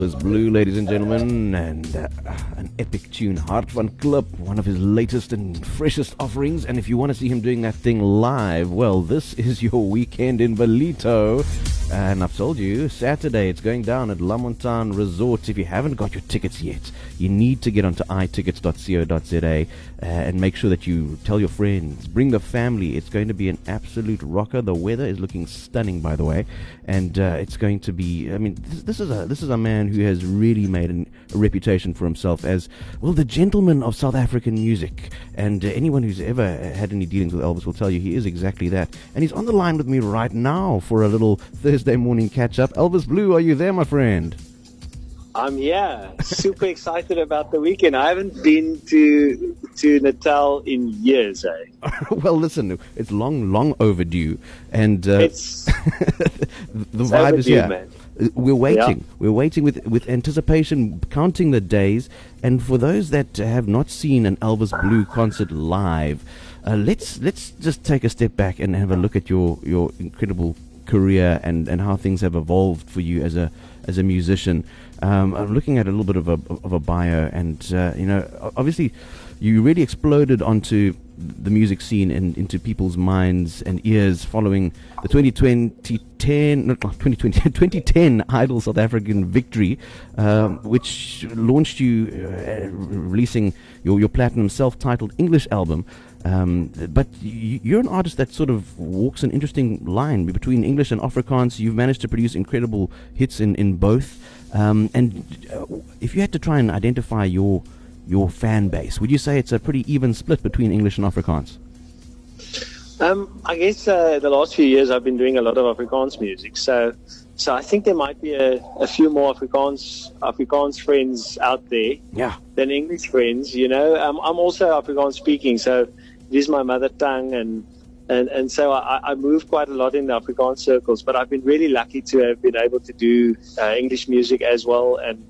Was Blue, ladies and gentlemen, and an epic tune, Hart van Klip, one of his latest and freshest offerings. And if you want to see him doing that thing live, well, this is your weekend in Ballito. And I've told you, Saturday it's going down at La Montagne Resort. If you haven't got your tickets yet, you need to get onto itickets.co.za and make sure that you tell your friends, bring the family. It's going to be an absolute rocker. The weather is looking stunning, by the way, and it's going to be. I mean, this is a man who has really made a reputation for himself as, well, the gentleman of South African music. And anyone who's ever had any dealings with Elvis will tell you he is exactly that. And he's on the line with me right now for a little Thursday morning catch-up. Elvis Blue, are you there, my friend? I'm here. Super excited about the weekend. I haven't been to Natal in years, eh? Well, listen, it's long overdue. And It's the vibe is here. Man. We're waiting. Yeah. We're waiting with anticipation, counting the days. And for those that have not seen an Elvis Blue concert live, let's just take a step back and have a look at your incredible career and how things have evolved for you as a musician. I'm looking at a little bit of a bio, and obviously, you really exploded onto the music scene and into people's minds and ears following the 2010 Idol South African victory, which launched you releasing your platinum self-titled English album. But you're an artist that sort of walks an interesting line between English and Afrikaans. You've managed to produce incredible hits in both. And if you had to try and identify your fan base, would you say it's a pretty even split between English and Afrikaans? I guess the last few years I've been doing a lot of Afrikaans music, so I think there might be a few more Afrikaans friends out there than English friends. I'm also Afrikaans speaking, so it is my mother tongue, and so I move quite a lot in the Afrikaans circles. But I've been really lucky to have been able to do English music as well. And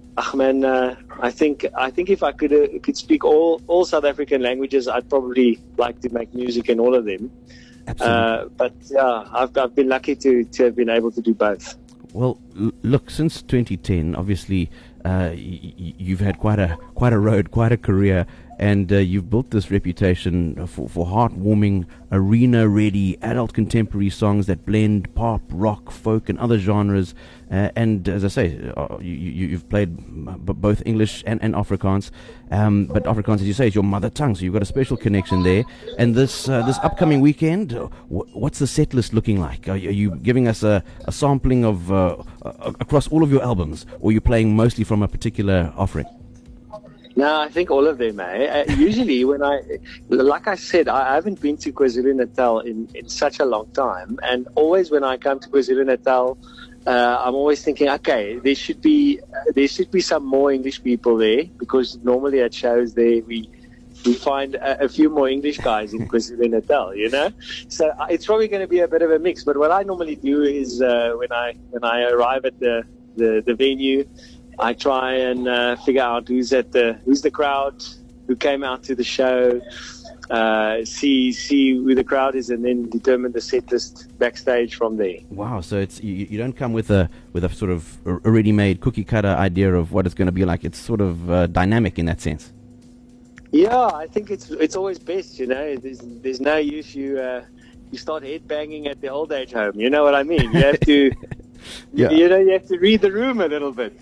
I think if I could speak all South African languages, I'd probably like to make music in all of them. Absolutely. But yeah, I've been lucky to have been able to do both. Well, look, since 2010, obviously, you've had quite a road, quite a career, and you've built this reputation for heartwarming, arena-ready, adult contemporary songs that blend pop, rock, folk, and other genres. And as I say, you've played both English and Afrikaans, but Afrikaans, as you say, is your mother tongue, so you've got a special connection there. And this upcoming weekend, what's the set list looking like? Are you giving us a sampling of across all of your albums, or are you playing mostly from a particular offering? No, I think all of them, usually like I said, I haven't been to KwaZulu-Natal in such a long time. And always when I come to KwaZulu-Natal, I'm always thinking, okay, there should be some more English people there, because normally at shows there we find a few more English guys in KwaZulu-Natal, So it's probably going to be a bit of a mix. But what I normally do is when I arrive at the venue, I try and figure out who's the crowd, who came out to the show, see who the crowd is, and then determine the set list backstage from there. Wow! So it's you don't come with a sort of already made cookie cutter idea of what it's going to be like. It's sort of dynamic in that sense. Yeah, I think it's always best. There's no use you start headbanging at the old age home. You know what I mean? You have to. Yeah. You have to read the room a little bit,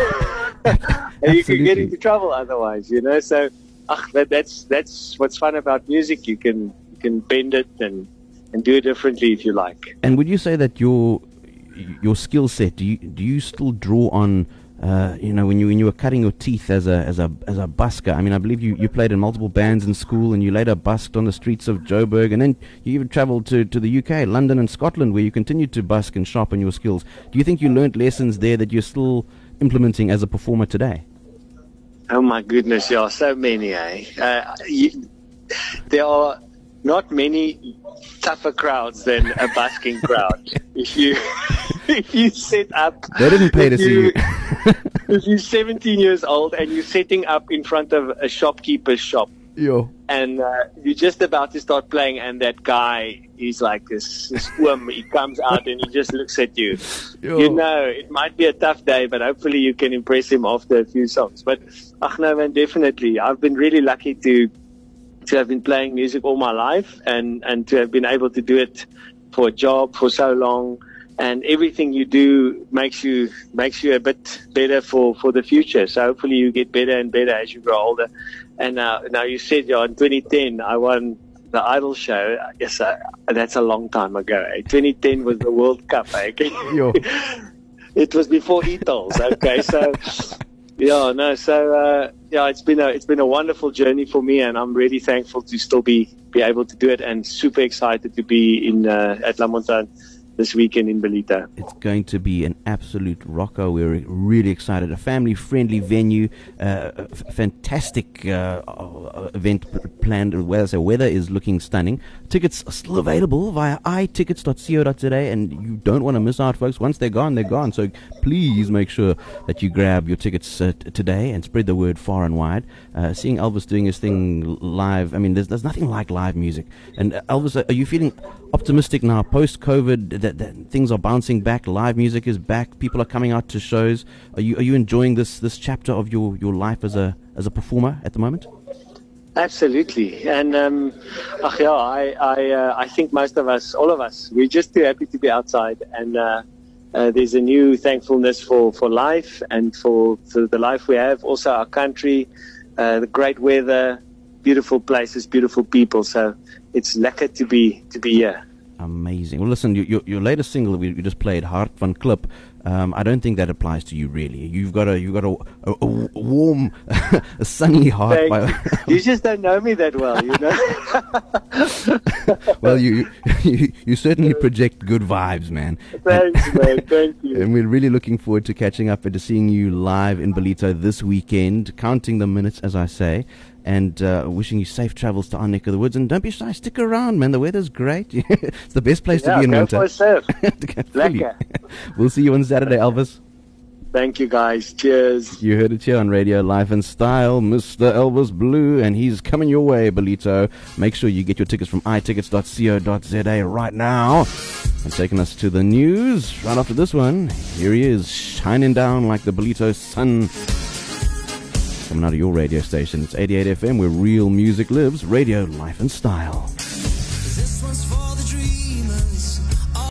and you can get into trouble otherwise, So, that's what's fun about music. You can bend it and do it differently if you like. And would you say that your skill set, do you still draw on when you were cutting your teeth as a busker? I mean, I believe you played in multiple bands in school, and you later busked on the streets of Joburg, and then you even travelled to the UK, London and Scotland, where you continued to busk and sharpen your skills. Do you think you learnt lessons there that you're still implementing as a performer today? Oh my goodness, yeah, so many, there are not many tougher crowds than a busking crowd. If you set up, they didn't pay to see you. If you're 17 years old and you're setting up in front of a shopkeeper's shop, Yo. And you're just about to start playing, and that guy, he's like this worm. He comes out and he just looks at you. Yo. You know, it might be a tough day, but hopefully you can impress him after a few songs. But, no, man, definitely. I've been really lucky to have been playing music all my life and to have been able to do it for a job for so long. And everything you do makes you a bit better for the future. So hopefully you get better and better as you grow older. And now you said, in 2010 I won the Idol show. Yes, that's a long time ago. 2010 was the World Cup. Yo. It was before e-tolls. Okay, so it's been a wonderful journey for me, and I'm really thankful to still be able to do it, and super excited to be at La Montagne this weekend in Belita. It's going to be an absolute rocker. We're really excited. A family-friendly venue, fantastic event planned. Weather is looking stunning. Tickets are still available via itickets.co.za, and you don't want to miss out, folks. Once they're gone, they're gone. So please make sure that you grab your tickets today and spread the word far and wide. Seeing Elvis doing his thing live, I mean, there's nothing like live music. And Elvis, are you feeling optimistic now, post-COVID, that things are bouncing back, live music is back, people are coming out to shows? Are you enjoying this chapter of your life as a performer at the moment? Absolutely. And I think most of us, all of us, we're just too happy to be outside, and there's a new thankfulness for life and for the life we have, also our country, the great weather, beautiful places, beautiful people. So it's lekker to be here. Amazing. Well, listen, your latest single we just played, Hart van Klip. I don't think that applies to you really. You've got a warm, a sunny heart. You just don't know me that well, you know. Well, you certainly project good vibes, man. Thanks, man. Thank you. And we're really looking forward to catching up and to seeing you live in Belito this weekend. Counting the minutes, as I say. And wishing you safe travels to our neck of the woods. And don't be shy, stick around, man. The weather's great. It's the best place to be in winter. For a surf. We'll see you on Saturday, Elvis. Thank you, guys. Cheers. You heard it here on Radio Life and Style, Mr. Elvis Blue, and he's coming your way, Belito. Make sure you get your tickets from itickets.co.za right now. And taking us to the news right after this one, here he is, shining down like the Belito sun. Coming out of your radio station. It's 88 FM, where real music lives. Radio Life and Style.